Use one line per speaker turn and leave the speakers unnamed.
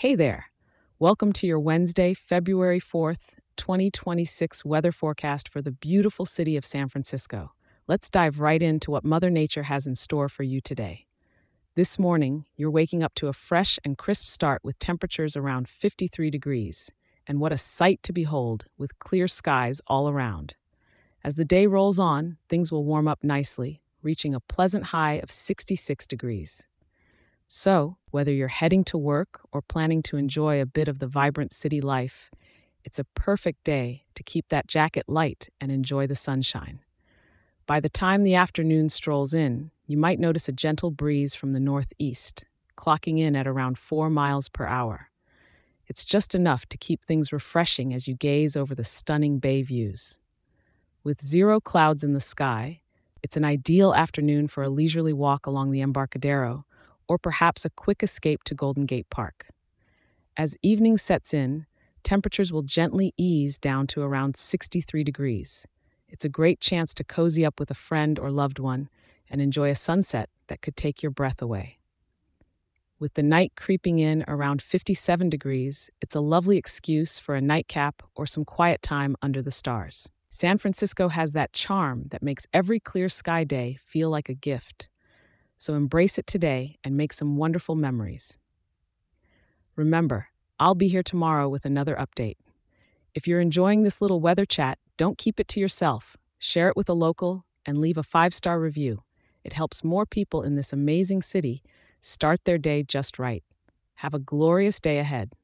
Hey there. Welcome to your Wednesday, February 4th, 2026 weather forecast for the beautiful city of San Francisco. Let's dive right into what Mother Nature has in store for you today. This morning, you're waking up to a fresh and crisp start with temperatures around 53 degrees. And what a sight to behold with clear skies all around. As the day rolls on, things will warm up nicely, reaching a pleasant high of 66 degrees. So, whether you're heading to work or planning to enjoy a bit of the vibrant city life, it's a perfect day to keep that jacket light and enjoy the sunshine. By the time the afternoon strolls in, you might notice a gentle breeze from the northeast, clocking in at around 4 miles per hour. It's just enough to keep things refreshing as you gaze over the stunning bay views. With zero clouds in the sky, it's an ideal afternoon for a leisurely walk along the Embarcadero or perhaps a quick escape to Golden Gate Park. As evening sets in, temperatures will gently ease down to around 63 degrees. It's a great chance to cozy up with a friend or loved one and enjoy a sunset that could take your breath away. With the night creeping in around 57 degrees, it's a lovely excuse for a nightcap or some quiet time under the stars. San Francisco has that charm that makes every clear sky day feel like a gift. So embrace it today and make some wonderful memories. Remember, I'll be here tomorrow with another update. If you're enjoying this little weather chat, don't keep it to yourself. Share it with a local and leave a 5-star review. It helps more people in this amazing city start their day just right. Have a glorious day ahead.